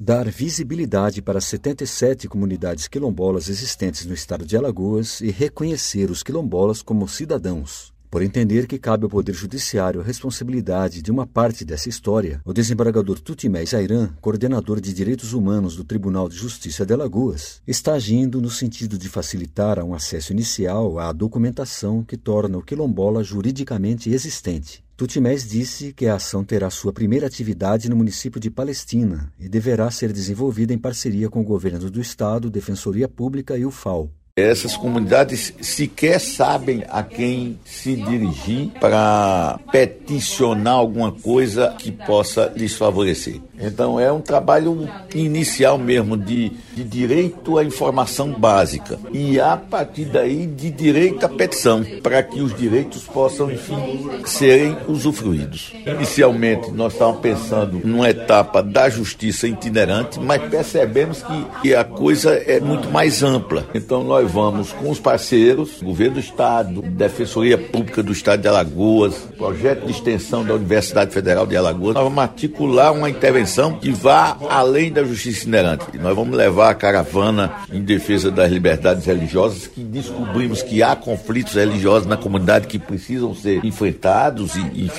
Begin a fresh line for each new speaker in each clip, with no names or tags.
dar visibilidade para as 77 comunidades quilombolas existentes no estado de Alagoas e reconhecer os quilombolas como cidadãos. Por entender que cabe ao Poder Judiciário a responsabilidade de uma parte dessa história, o desembargador Tutimés Ayran, coordenador de Direitos Humanos do Tribunal de Justiça de Alagoas, está agindo no sentido de facilitar um acesso inicial à documentação que torna o quilombola juridicamente existente. Tutimés disse que a ação terá sua primeira atividade no município de Palestina e deverá ser desenvolvida em parceria com o governo do estado, Defensoria Pública e o FAO.
Essas comunidades sequer sabem a quem se dirigir para peticionar alguma coisa que possa lhes favorecer. Então é um trabalho inicial mesmo de direito à informação básica e a partir daí de direito à petição, para que os direitos possam, enfim, serem usufruídos. Inicialmente nós estávamos pensando numa etapa da justiça itinerante, mas percebemos que a coisa é muito mais ampla. Então nós vamos com os parceiros, Governo do Estado, Defensoria Pública do Estado de Alagoas, projeto de extensão da Universidade Federal de Alagoas, nós vamos articular uma intervenção que vá além da justiça itinerante. E nós vamos levar a caravana em defesa das liberdades religiosas, que descobrimos que há conflitos religiosos na comunidade que precisam ser enfrentados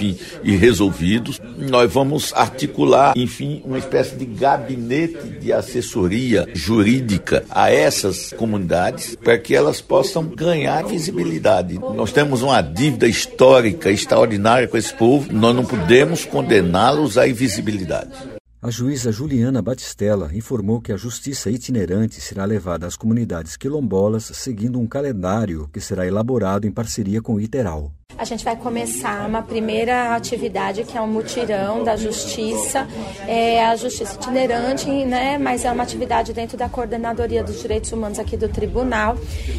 e resolvidos. Nós vamos articular, enfim, uma espécie de gabinete de assessoria jurídica a essas comunidades, para que elas possam ganhar visibilidade. Nós temos uma dívida histórica extraordinária com esse povo, nós não podemos condená-los à invisibilidade.
A juíza Juliana Batistella informou que a justiça itinerante será levada às comunidades quilombolas seguindo um calendário que será elaborado em parceria com o ITERAL.
A gente vai começar uma primeira atividade que é um mutirão da justiça, a justiça itinerante, né? Mas é uma atividade dentro da Coordenadoria dos Direitos Humanos aqui do Tribunal,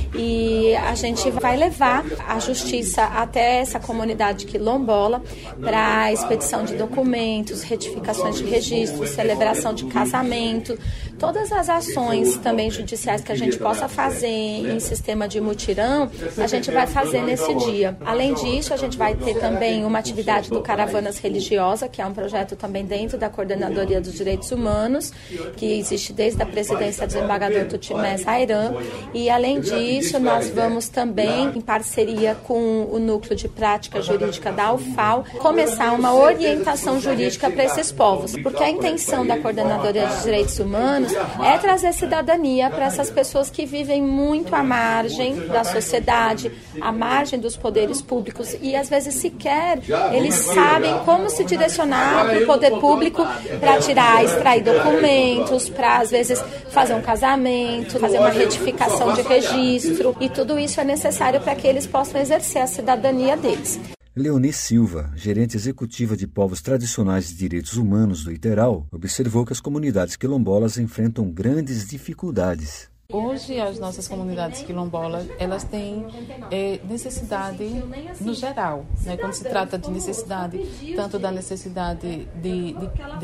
e a gente vai levar a justiça até essa comunidade quilombola para expedição de documentos, retificações de registro, celebração de casamento, todas as ações também judiciais que a gente possa fazer em sistema de mutirão, a gente vai fazer nesse dia. Além disso, a gente vai ter também uma atividade do Caravanas Religiosa, que é um projeto também dentro da Coordenadoria dos Direitos Humanos, que existe desde a presidência do desembargador Tutimés Ayran. E, além disso, nós vamos também, em parceria com o Núcleo de Prática Jurídica da UFAL, começar uma orientação jurídica para esses povos, porque a intenção da Coordenadoria dos Direitos Humanos é trazer cidadania para essas pessoas que vivem muito à margem da sociedade, à margem dos poderes públicos, e às vezes sequer eles sabem como se direcionar para o poder público para extrair documentos, para às vezes fazer um casamento, fazer uma retificação de registro, e tudo isso é necessário para que eles possam exercer a cidadania deles.
Leoni Silva, gerente executiva de povos tradicionais de direitos humanos do ITERAL, observou que as comunidades quilombolas enfrentam grandes dificuldades.
Hoje, as nossas comunidades quilombolas, elas têm necessidade no geral, né? Quando se trata de necessidade, tanto da necessidade de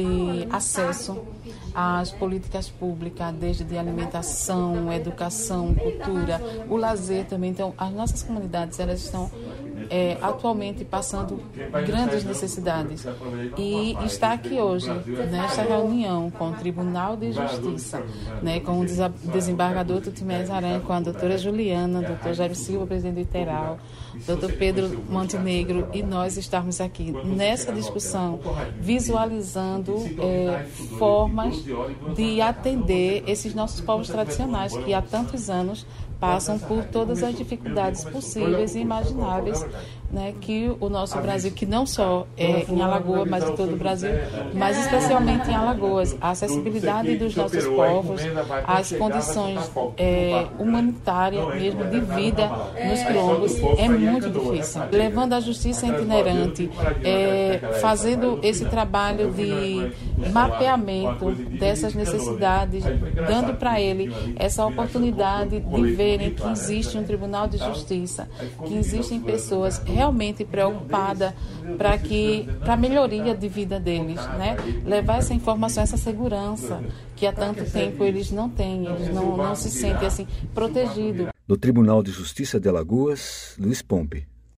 acesso às políticas públicas, desde de alimentação, educação, cultura, o lazer também. Então, as nossas comunidades, elas estão atualmente passando grandes necessidades. E está aqui hoje, nesta reunião com o Tribunal de Justiça, né, com o desembargador Tutimés Ayran, com a doutora Juliana, doutor Jair Silva, presidente do ITERAL, doutor Pedro Montenegro, e nós estarmos aqui nessa discussão, visualizando formas de atender esses nossos povos tradicionais que há tantos anos passam por todas as dificuldades possíveis e imagináveis, né, que o nosso Brasil, que não só em Alagoas, mas em todo o Brasil, mas especialmente em Alagoas, a acessibilidade dos nossos povos, as condições humanitárias mesmo de vida nos quilombos é muito difícil. Levando a justiça itinerante, fazendo esse trabalho de mapeamento dessas necessidades, dando para ele essa oportunidade de verem que existe um Tribunal de Justiça, que existem pessoas realmente preocupadas para a melhoria de vida deles, né? Levar essa informação, essa segurança que há tanto tempo eles não têm, eles não se sentem assim protegidos.
Do Tribunal de Justiça de Alagoas, Luiz Pompe.